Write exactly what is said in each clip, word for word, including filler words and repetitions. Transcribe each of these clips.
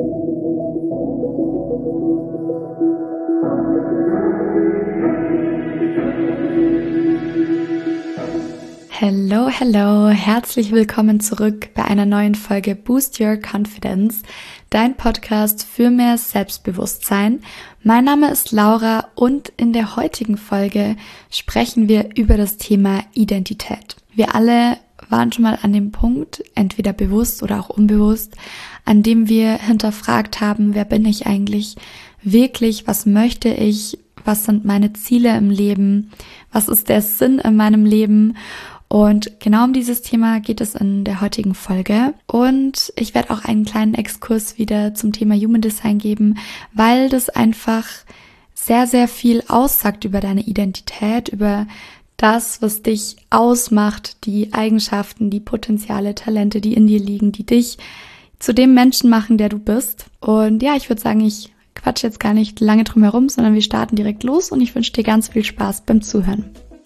Hello, hello, herzlich willkommen zurück bei einer neuen Folge Boost Your Confidence, dein Podcast für mehr Selbstbewusstsein. Mein Name ist Laura und in der heutigen Folge sprechen wir über das Thema Identität. Wir alle waren schon mal an dem Punkt, entweder bewusst oder auch unbewusst, an dem wir hinterfragt haben, wer bin ich eigentlich wirklich, was möchte ich, was sind meine Ziele im Leben, was ist der Sinn in meinem Leben? Und genau um dieses Thema geht es in der heutigen Folge. Und ich werde auch einen kleinen Exkurs wieder zum Thema Human Design geben, weil das einfach sehr, sehr viel aussagt über deine Identität, über das, was dich ausmacht, die Eigenschaften, die Potenziale, Talente, die in dir liegen, die dich zu dem Menschen machen, der du bist. Und ja, ich würde sagen, ich quatsche jetzt gar nicht lange drum herum, sondern wir starten direkt los und ich wünsche dir ganz viel Spaß beim Zuhören.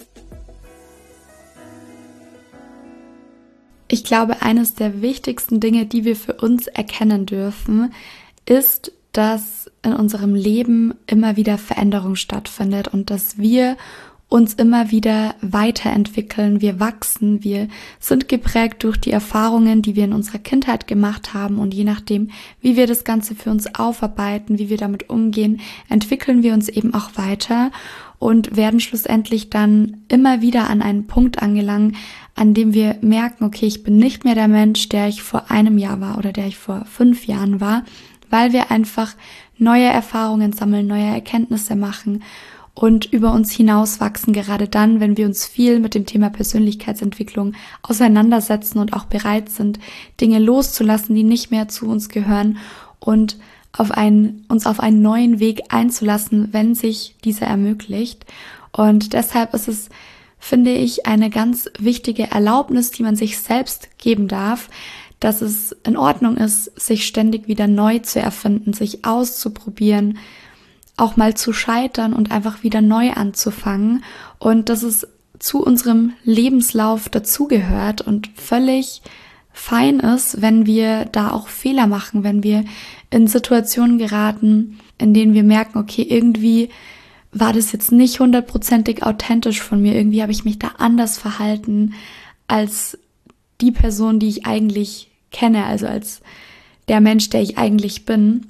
Ich glaube, eines der wichtigsten Dinge, die wir für uns erkennen dürfen, ist, dass in unserem Leben immer wieder Veränderung stattfindet und dass wir uns immer wieder weiterentwickeln, wir wachsen, wir sind geprägt durch die Erfahrungen, die wir in unserer Kindheit gemacht haben und je nachdem, wie wir das Ganze für uns aufarbeiten, wie wir damit umgehen, entwickeln wir uns eben auch weiter und werden schlussendlich dann immer wieder an einen Punkt angelangen, an dem wir merken, okay, ich bin nicht mehr der Mensch, der ich vor einem Jahr war oder der ich vor fünf Jahren war, weil wir einfach neue Erfahrungen sammeln, neue Erkenntnisse machen und über uns hinaus wachsen, gerade dann, wenn wir uns viel mit dem Thema Persönlichkeitsentwicklung auseinandersetzen und auch bereit sind, Dinge loszulassen, die nicht mehr zu uns gehören und auf einen, uns auf einen neuen Weg einzulassen, wenn sich dieser ermöglicht. Und deshalb ist es, finde ich, eine ganz wichtige Erlaubnis, die man sich selbst geben darf, dass es in Ordnung ist, sich ständig wieder neu zu erfinden, sich auszuprobieren, auch mal zu scheitern und einfach wieder neu anzufangen und dass es zu unserem Lebenslauf dazugehört und völlig fein ist, wenn wir da auch Fehler machen, wenn wir in Situationen geraten, in denen wir merken, okay, irgendwie war das jetzt nicht hundertprozentig authentisch von mir, irgendwie habe ich mich da anders verhalten als die Person, die ich eigentlich kenne, also als der Mensch, der ich eigentlich bin.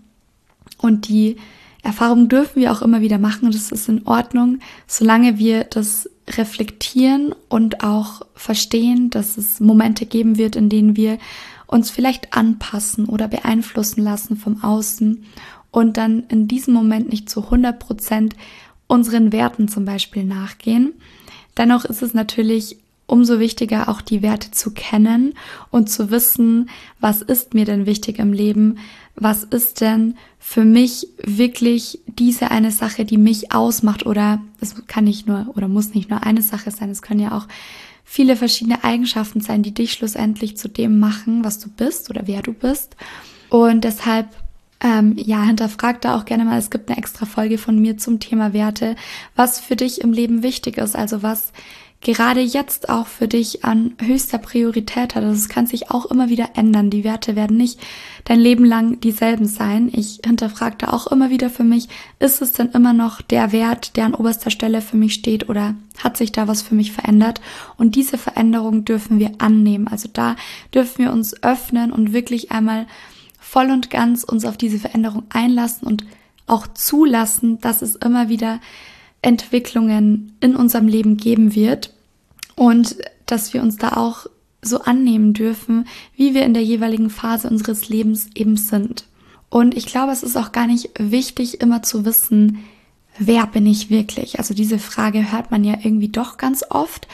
Und die Erfahrungen dürfen wir auch immer wieder machen und das ist in Ordnung, solange wir das reflektieren und auch verstehen, dass es Momente geben wird, in denen wir uns vielleicht anpassen oder beeinflussen lassen vom Außen und dann in diesem Moment nicht zu hundert Prozent unseren Werten zum Beispiel nachgehen. Dennoch ist es natürlich umso wichtiger, auch die Werte zu kennen und zu wissen, was ist mir denn wichtig im Leben, was ist denn für mich wirklich diese eine Sache, die mich ausmacht oder es kann nicht nur oder muss nicht nur eine Sache sein, es können ja auch viele verschiedene Eigenschaften sein, die dich schlussendlich zu dem machen, was du bist oder wer du bist und deshalb Ähm, ja, hinterfrag da auch gerne mal, es gibt eine extra Folge von mir zum Thema Werte, was für dich im Leben wichtig ist, also was gerade jetzt auch für dich an höchster Priorität hat. Also es kann sich auch immer wieder ändern. Die Werte werden nicht dein Leben lang dieselben sein. Ich hinterfrage da auch immer wieder für mich, ist es denn immer noch der Wert, der an oberster Stelle für mich steht oder hat sich da was für mich verändert? Und diese Veränderung dürfen wir annehmen. Also da dürfen wir uns öffnen und wirklich einmal voll und ganz uns auf diese Veränderung einlassen und auch zulassen, dass es immer wieder Entwicklungen in unserem Leben geben wird und dass wir uns da auch so annehmen dürfen, wie wir in der jeweiligen Phase unseres Lebens eben sind. Und ich glaube, es ist auch gar nicht wichtig, immer zu wissen, wer bin ich wirklich? Also diese Frage hört man ja irgendwie doch ganz oft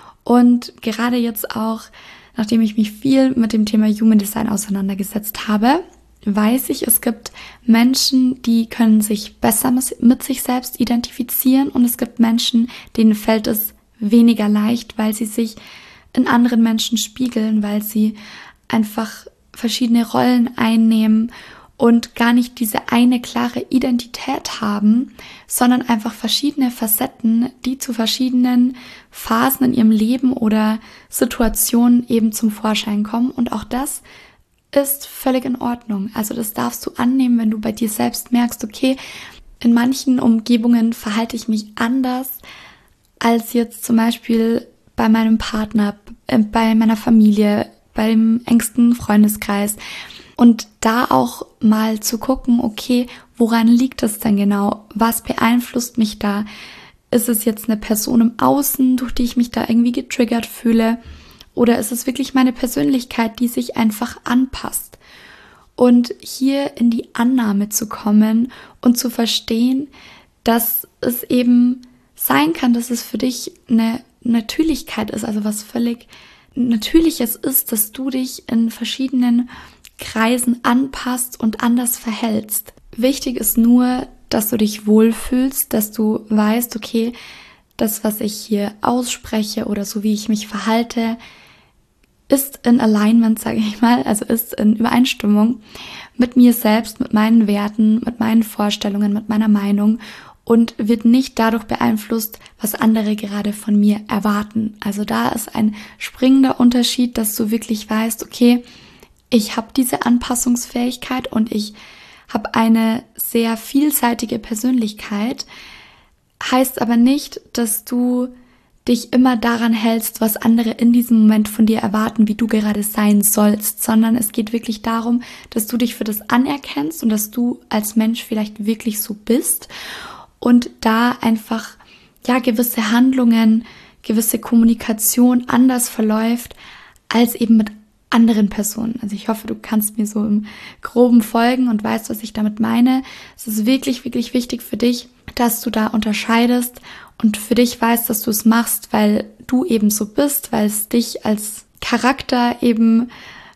und gerade jetzt auch, nachdem ich mich viel mit dem Thema Human Design auseinandergesetzt habe, weiß ich, es gibt Menschen, die können sich besser mit sich selbst identifizieren und es gibt Menschen, denen fällt es weniger leicht, weil sie sich in anderen Menschen spiegeln, weil sie einfach verschiedene Rollen einnehmen und gar nicht diese eine klare Identität haben, sondern einfach verschiedene Facetten, die zu verschiedenen Phasen in ihrem Leben oder Situationen eben zum Vorschein kommen. Und auch das ist völlig in Ordnung. Also das darfst du annehmen, wenn du bei dir selbst merkst, okay, in manchen Umgebungen verhalte ich mich anders als jetzt zum Beispiel bei meinem Partner, äh, bei meiner Familie, beim engsten Freundeskreis. Und da auch mal zu gucken, okay, woran liegt das denn genau? Was beeinflusst mich da? Ist es jetzt eine Person im Außen, durch die ich mich da irgendwie getriggert fühle? Oder ist es wirklich meine Persönlichkeit, die sich einfach anpasst? Und hier in die Annahme zu kommen und zu verstehen, dass es eben sein kann, dass es für dich eine Natürlichkeit ist, also was völlig Natürliches ist, dass du dich in verschiedenen Kreisen anpasst und anders verhältst. Wichtig ist nur, dass du dich wohlfühlst, dass du weißt, okay, das, was ich hier ausspreche oder so wie ich mich verhalte, ist in Alignment, sage ich mal, also ist in Übereinstimmung mit mir selbst, mit meinen Werten, mit meinen Vorstellungen, mit meiner Meinung und wird nicht dadurch beeinflusst, was andere gerade von mir erwarten. Also da ist ein springender Unterschied, dass du wirklich weißt, okay, ich habe diese Anpassungsfähigkeit und ich habe eine sehr vielseitige Persönlichkeit, heißt aber nicht, dass du dich immer daran hältst, was andere in diesem Moment von dir erwarten, wie du gerade sein sollst, sondern es geht wirklich darum, dass du dich für das anerkennst und dass du als Mensch vielleicht wirklich so bist und da einfach ja gewisse Handlungen, gewisse Kommunikation anders verläuft als eben mit anderen Personen. Also ich hoffe, du kannst mir so im Groben folgen und weißt, was ich damit meine. Es ist wirklich, wirklich wichtig für dich, dass du da unterscheidest und für dich weißt, dass du es machst, weil du eben so bist, weil es dich als Charakter eben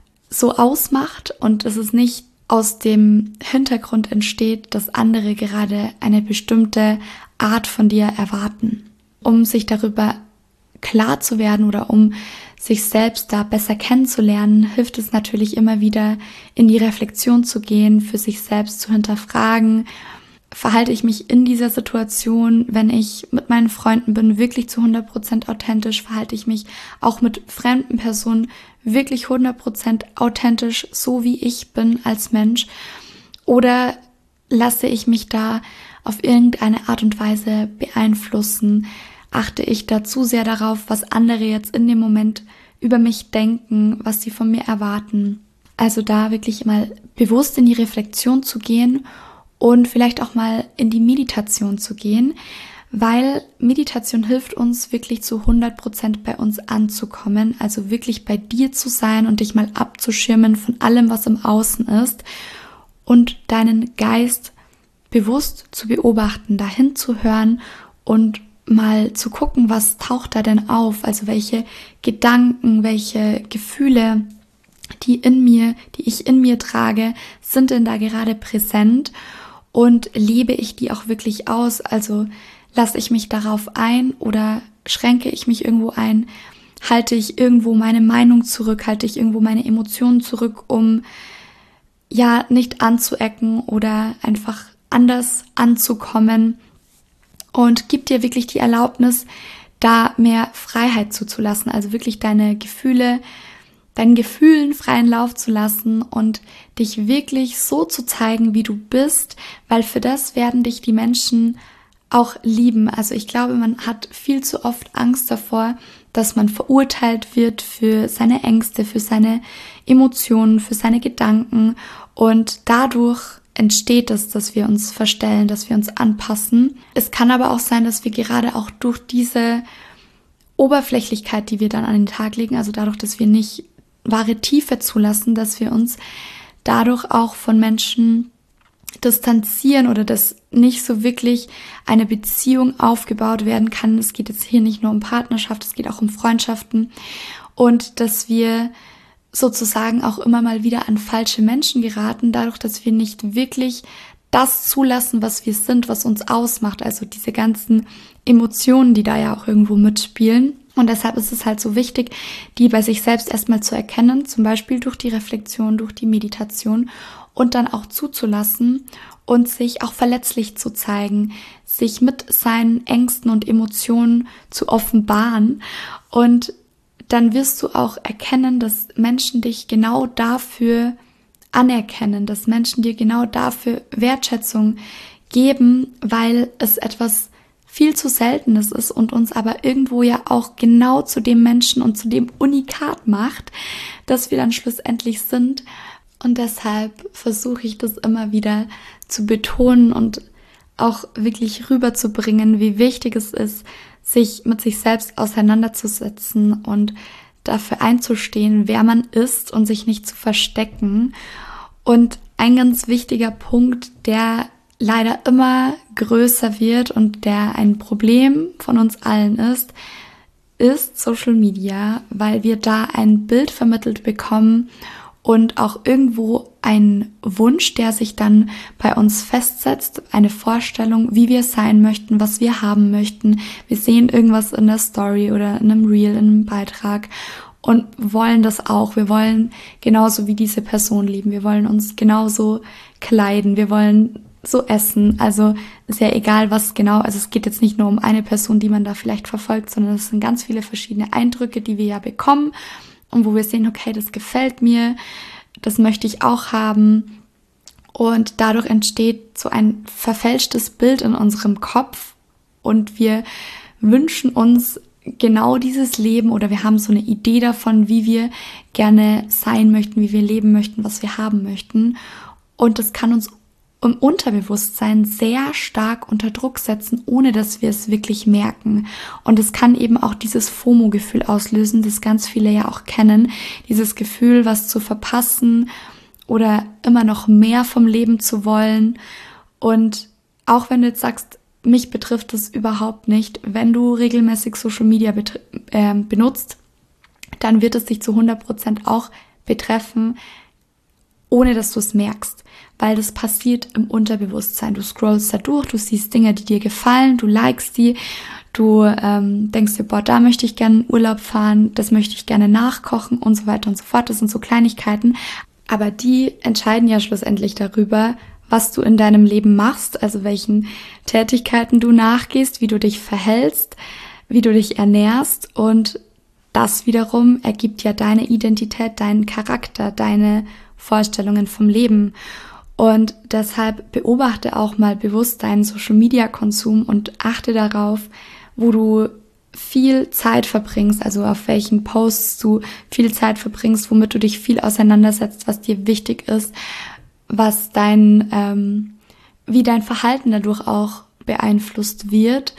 so ausmacht und es ist nicht aus dem Hintergrund entsteht, dass andere gerade eine bestimmte Art von dir erwarten. Um sich darüber klar zu werden oder um sich selbst da besser kennenzulernen, hilft es natürlich immer wieder, in die Reflexion zu gehen, für sich selbst zu hinterfragen. Verhalte ich mich in dieser Situation, wenn ich mit meinen Freunden bin, wirklich zu hundert Prozent authentisch? Verhalte ich mich auch mit fremden Personen wirklich hundert Prozent authentisch, so wie ich bin als Mensch? Oder lasse ich mich da auf irgendeine Art und Weise beeinflussen? Achte ich da zu sehr darauf, was andere jetzt in dem Moment über mich denken, was sie von mir erwarten? Also da wirklich mal bewusst in die Reflexion zu gehen und vielleicht auch mal in die Meditation zu gehen, weil Meditation hilft uns wirklich zu hundert Prozent bei uns anzukommen, also wirklich bei dir zu sein und dich mal abzuschirmen von allem, was im Außen ist und deinen Geist bewusst zu beobachten, dahin zu hören und mal zu gucken, was taucht da denn auf, also welche Gedanken, welche Gefühle, die in mir, die ich in mir trage, sind denn da gerade präsent und lebe ich die auch wirklich aus, also lasse ich mich darauf ein oder schränke ich mich irgendwo ein, halte ich irgendwo meine Meinung zurück, halte ich irgendwo meine Emotionen zurück, um ja nicht anzuecken oder einfach anders anzukommen. Und gib dir wirklich die Erlaubnis, da mehr Freiheit zuzulassen, also wirklich deine Gefühle, deinen Gefühlen freien Lauf zu lassen und dich wirklich so zu zeigen, wie du bist, weil für das werden dich die Menschen auch lieben. Also ich glaube, man hat viel zu oft Angst davor, dass man verurteilt wird für seine Ängste, für seine Emotionen, für seine Gedanken und dadurch entsteht es, dass wir uns verstellen, dass wir uns anpassen. Es kann aber auch sein, dass wir gerade auch durch diese Oberflächlichkeit, die wir dann an den Tag legen, also dadurch, dass wir nicht wahre Tiefe zulassen, dass wir uns dadurch auch von Menschen distanzieren oder dass nicht so wirklich eine Beziehung aufgebaut werden kann. Es geht jetzt hier nicht nur um Partnerschaft, es geht auch um Freundschaften und dass wir sozusagen auch immer mal wieder an falsche Menschen geraten, dadurch, dass wir nicht wirklich das zulassen, was wir sind, was uns ausmacht, also diese ganzen Emotionen, die da ja auch irgendwo mitspielen. Und deshalb ist es halt so wichtig, die bei sich selbst erstmal zu erkennen, zum Beispiel durch die Reflexion, durch die Meditation und dann auch zuzulassen und sich auch verletzlich zu zeigen, sich mit seinen Ängsten und Emotionen zu offenbaren und dann wirst du auch erkennen, dass Menschen dich genau dafür anerkennen, dass Menschen dir genau dafür Wertschätzung geben, weil es etwas viel zu Seltenes ist und uns aber irgendwo ja auch genau zu dem Menschen und zu dem Unikat macht, das wir dann schlussendlich sind. Und deshalb versuche ich das immer wieder zu betonen und auch wirklich rüberzubringen, wie wichtig es ist, sich mit sich selbst auseinanderzusetzen und dafür einzustehen, wer man ist und sich nicht zu verstecken. Und ein ganz wichtiger Punkt, der leider immer größer wird und der ein Problem von uns allen ist, ist Social Media, weil wir da ein Bild vermittelt bekommen und auch irgendwo ein Wunsch, der sich dann bei uns festsetzt, eine Vorstellung, wie wir sein möchten, was wir haben möchten. Wir sehen irgendwas in der Story oder in einem Reel, in einem Beitrag und wollen das auch. Wir wollen genauso wie diese Person leben. Wir wollen uns genauso kleiden. Wir wollen so essen. Also ist ja egal, was genau. Also es geht jetzt nicht nur um eine Person, die man da vielleicht verfolgt, sondern es sind ganz viele verschiedene Eindrücke, die wir ja bekommen. Und wo wir sehen, okay, das gefällt mir, das möchte ich auch haben. Und dadurch entsteht so ein verfälschtes Bild in unserem Kopf. Und wir wünschen uns genau dieses Leben oder wir haben so eine Idee davon, wie wir gerne sein möchten, wie wir leben möchten, was wir haben möchten. Und das kann uns im Unterbewusstsein sehr stark unter Druck setzen, ohne dass wir es wirklich merken. Und es kann eben auch dieses FOMO-Gefühl auslösen, das ganz viele ja auch kennen. Dieses Gefühl, was zu verpassen oder immer noch mehr vom Leben zu wollen. Und auch wenn du jetzt sagst, mich betrifft das überhaupt nicht, wenn du regelmäßig Social Media betri- äh, benutzt, dann wird es dich zu hundert Prozent auch betreffen, ohne dass du es merkst, weil das passiert im Unterbewusstsein. Du scrollst da durch, du siehst Dinge, die dir gefallen, du likest die, du ähm, denkst dir, boah, da möchte ich gerne in Urlaub fahren, das möchte ich gerne nachkochen und so weiter und so fort. Das sind so Kleinigkeiten, aber die entscheiden ja schlussendlich darüber, was du in deinem Leben machst, also welchen Tätigkeiten du nachgehst, wie du dich verhältst, wie du dich ernährst und das wiederum ergibt ja deine Identität, deinen Charakter, deine Vorstellungen vom Leben. Und deshalb beobachte auch mal bewusst deinen Social-Media-Konsum und achte darauf, wo du viel Zeit verbringst, also auf welchen Posts du viel Zeit verbringst, womit du dich viel auseinandersetzt, was dir wichtig ist, was dein, ähm, wie dein Verhalten dadurch auch beeinflusst wird.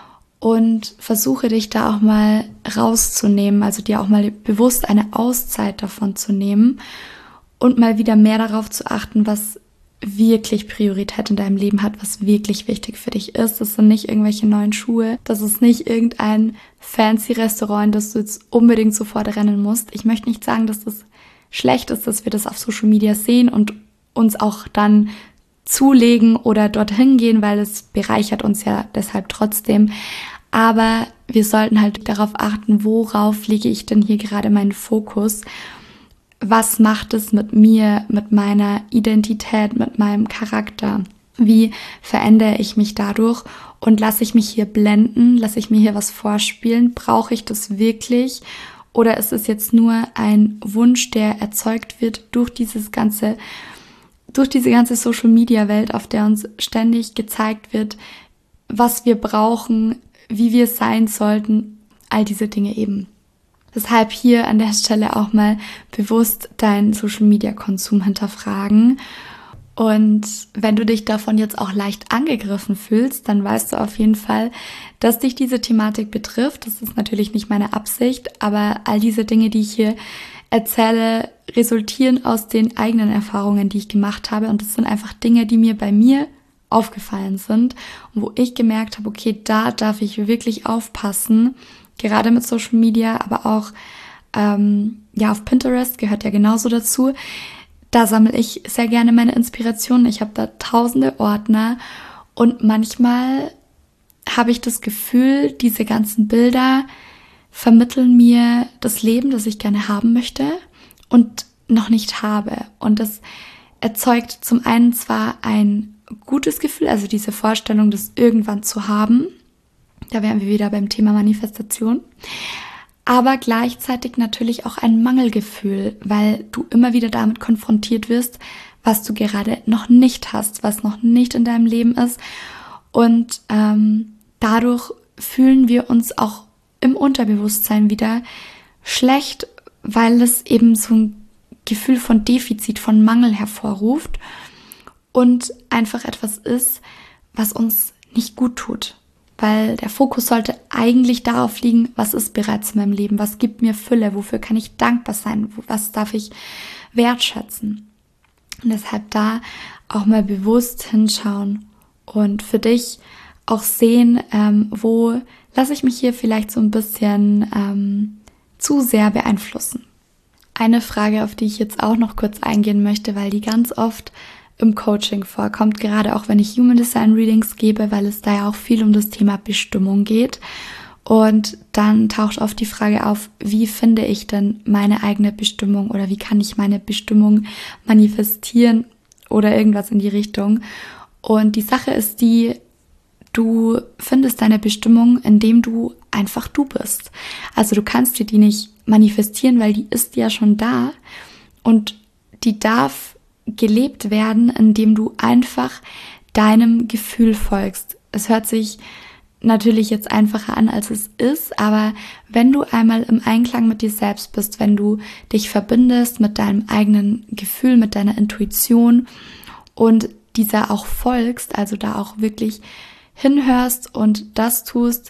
Und versuche dich da auch mal rauszunehmen, also dir auch mal bewusst eine Auszeit davon zu nehmen und mal wieder mehr darauf zu achten, was wirklich Priorität in deinem Leben hat, was wirklich wichtig für dich ist. Das sind nicht irgendwelche neuen Schuhe, das ist nicht irgendein fancy Restaurant, in das du jetzt unbedingt sofort rennen musst. Ich möchte nicht sagen, dass das schlecht ist, dass wir das auf Social Media sehen und uns auch dann zulegen oder dorthin gehen, weil es bereichert uns ja deshalb trotzdem. Aber wir sollten halt darauf achten, worauf lege ich denn hier gerade meinen Fokus? Was macht es mit mir, mit meiner Identität, mit meinem Charakter? Wie verändere ich mich dadurch? Und lasse ich mich hier blenden? Lasse ich mir hier was vorspielen? Brauche ich das wirklich? Oder ist es jetzt nur ein Wunsch, der erzeugt wird durch dieses ganze durch diese ganze Social-Media-Welt, auf der uns ständig gezeigt wird, was wir brauchen, wie wir sein sollten, all diese Dinge eben. Deshalb hier an der Stelle auch mal bewusst deinen Social-Media-Konsum hinterfragen. Und wenn du dich davon jetzt auch leicht angegriffen fühlst, dann weißt du auf jeden Fall, dass dich diese Thematik betrifft. Das ist natürlich nicht meine Absicht, aber all diese Dinge, die ich hier erzähle, resultieren aus den eigenen Erfahrungen, die ich gemacht habe. Und das sind einfach Dinge, die mir bei mir aufgefallen sind und wo ich gemerkt habe, okay, da darf ich wirklich aufpassen, gerade mit Social Media, aber auch ähm, ja auf Pinterest gehört ja genauso dazu. Da sammle ich sehr gerne meine Inspirationen. Ich habe da tausende Ordner und manchmal habe ich das Gefühl, diese ganzen Bilder vermitteln mir das Leben, das ich gerne haben möchte und noch nicht habe. Und das erzeugt zum einen zwar ein gutes Gefühl, also diese Vorstellung, das irgendwann zu haben. Da wären wir wieder beim Thema Manifestation. aber gleichzeitig natürlich auch ein Mangelgefühl, weil du immer wieder damit konfrontiert wirst, was du gerade noch nicht hast, was noch nicht in deinem Leben ist. Und ähm, dadurch fühlen wir uns auch im Unterbewusstsein wieder schlecht, weil es eben so ein Gefühl von Defizit, von Mangel hervorruft und einfach etwas ist, was uns nicht gut tut. Weil der Fokus sollte eigentlich darauf liegen, was ist bereits in meinem Leben, was gibt mir Fülle, wofür kann ich dankbar sein, was darf ich wertschätzen. Und deshalb da auch mal bewusst hinschauen und für dich auch sehen, ähm, wo lasse ich mich hier vielleicht so ein bisschen ähm, zu sehr beeinflussen. Eine Frage, auf die ich jetzt auch noch kurz eingehen möchte, weil die ganz oft im Coaching vorkommt, gerade auch wenn ich Human Design Readings gebe, weil es da ja auch viel um das Thema Bestimmung geht. Und dann taucht oft die Frage auf, wie finde ich denn meine eigene Bestimmung oder wie kann ich meine Bestimmung manifestieren oder irgendwas in die Richtung. Und die Sache ist die, du findest deine Bestimmung, indem du einfach du bist. Also du kannst dir die nicht manifestieren, weil die ist ja schon da und die darf gelebt werden, indem du einfach deinem Gefühl folgst. Es hört sich natürlich jetzt einfacher an, als es ist, aber wenn du einmal im Einklang mit dir selbst bist, wenn du dich verbindest mit deinem eigenen Gefühl, mit deiner Intuition und dieser auch folgst, also da auch wirklich hinhörst und das tust,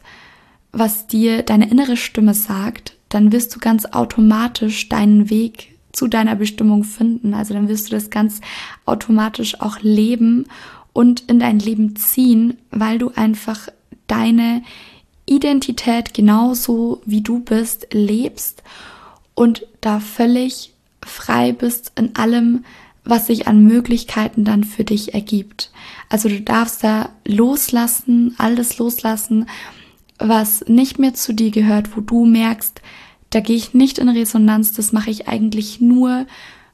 was dir deine innere Stimme sagt, dann wirst du ganz automatisch deinen Weg zu deiner Bestimmung finden. Also dann wirst du das ganz automatisch auch leben und in dein Leben ziehen, weil du einfach deine Identität genauso wie du bist lebst und da völlig frei bist in allem, was sich an Möglichkeiten dann für dich ergibt. Also du darfst da loslassen, alles loslassen, was nicht mehr zu dir gehört, wo du merkst, da gehe ich nicht in Resonanz, das mache ich eigentlich nur,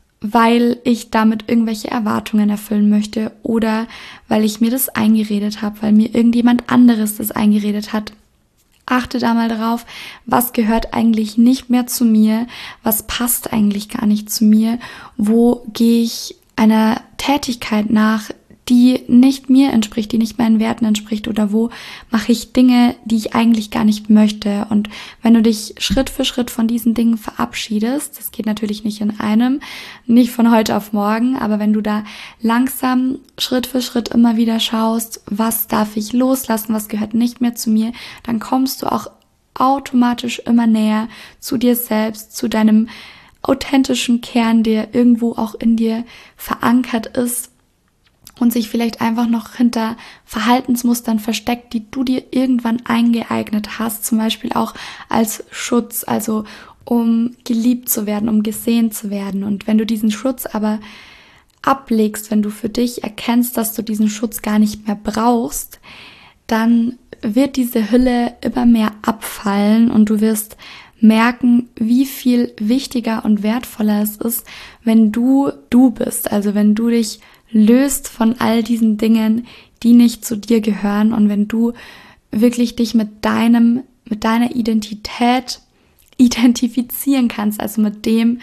weil ich damit irgendwelche Erwartungen erfüllen möchte oder weil ich mir das eingeredet habe, weil mir irgendjemand anderes das eingeredet hat. Achte da mal drauf, was gehört eigentlich nicht mehr zu mir, was passt eigentlich gar nicht zu mir, wo gehe ich einer Tätigkeit nach, die nicht mir entspricht, die nicht meinen Werten entspricht oder wo mache ich Dinge, die ich eigentlich gar nicht möchte. Und wenn du dich Schritt für Schritt von diesen Dingen verabschiedest, das geht natürlich nicht in einem, nicht von heute auf morgen, aber wenn du da langsam Schritt für Schritt immer wieder schaust, was darf ich loslassen, was gehört nicht mehr zu mir, dann kommst du auch automatisch immer näher zu dir selbst, zu deinem authentischen Kern, der irgendwo auch in dir verankert ist und sich vielleicht einfach noch hinter Verhaltensmustern versteckt, die du dir irgendwann eingeeignet hast, zum Beispiel auch als Schutz, also um geliebt zu werden, um gesehen zu werden. Und wenn du diesen Schutz aber ablegst, wenn du für dich erkennst, dass du diesen Schutz gar nicht mehr brauchst, dann wird diese Hülle immer mehr abfallen und du wirst merken, wie viel wichtiger und wertvoller es ist, wenn du du bist, also wenn du dich löst von all diesen Dingen, die nicht zu dir gehören und wenn du wirklich dich mit deinem, mit deiner Identität identifizieren kannst, also mit dem,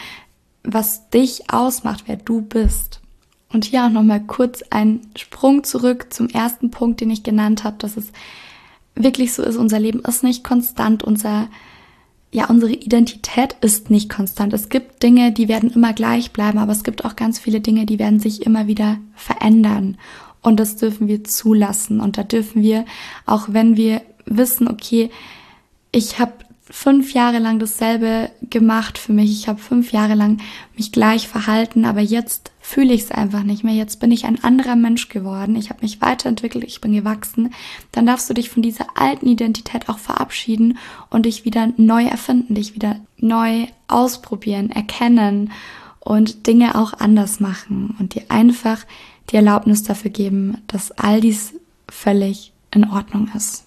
was dich ausmacht, wer du bist. Und hier auch nochmal kurz ein Sprung zurück zum ersten Punkt, den ich genannt habe, dass es wirklich so ist, unser Leben ist nicht konstant, unser Ja, unsere Identität ist nicht konstant. Es gibt Dinge, die werden immer gleich bleiben, aber es gibt auch ganz viele Dinge, die werden sich immer wieder verändern. Und das dürfen wir zulassen. Und da dürfen wir, auch wenn wir wissen, okay, ich habe fünf Jahre lang dasselbe gemacht für mich, ich habe fünf Jahre lang mich gleich verhalten, aber jetzt fühle ich es einfach nicht mehr. Jetzt bin ich ein anderer Mensch geworden. Ich habe mich weiterentwickelt, ich bin gewachsen. Dann darfst du dich von dieser alten Identität auch verabschieden und dich wieder neu erfinden, dich wieder neu ausprobieren, erkennen und Dinge auch anders machen und dir einfach die Erlaubnis dafür geben, dass all dies völlig in Ordnung ist.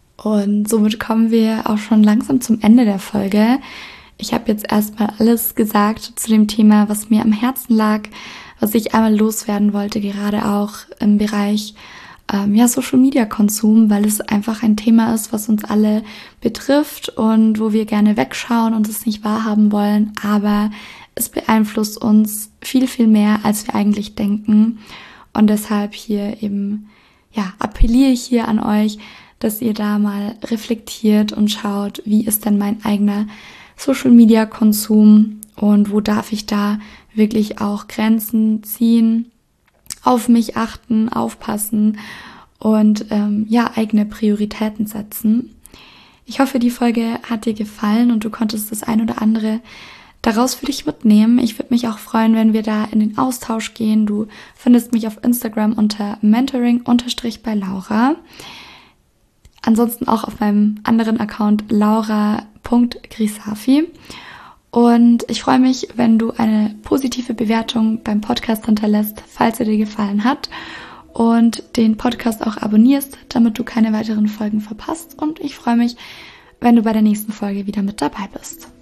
Und somit kommen wir auch schon langsam zum Ende der Folge. Ich habe jetzt erstmal alles gesagt zu dem Thema, was mir am Herzen lag, was ich einmal loswerden wollte, gerade auch im Bereich ähm, ja, Social-Media-Konsum, weil es einfach ein Thema ist, was uns alle betrifft und wo wir gerne wegschauen und es nicht wahrhaben wollen, aber es beeinflusst uns viel, viel mehr, als wir eigentlich denken. Und deshalb hier eben, ja, appelliere ich hier an euch, dass ihr da mal reflektiert und schaut, wie ist denn mein eigener Social-Media-Konsum und wo darf ich da wirklich auch Grenzen ziehen, auf mich achten, aufpassen und ähm, ja, eigene Prioritäten setzen. Ich hoffe, die Folge hat dir gefallen und du konntest das ein oder andere daraus für dich mitnehmen. Ich würde mich auch freuen, wenn wir da in den Austausch gehen. Du findest mich auf Instagram unter mentoring bei Laura. Ansonsten auch auf meinem anderen Account laura punkt grisafi. Und ich freue mich, wenn du eine positive Bewertung beim Podcast hinterlässt, falls er dir gefallen hat. Und den Podcast auch abonnierst, damit du keine weiteren Folgen verpasst. Und ich freue mich, wenn du bei der nächsten Folge wieder mit dabei bist.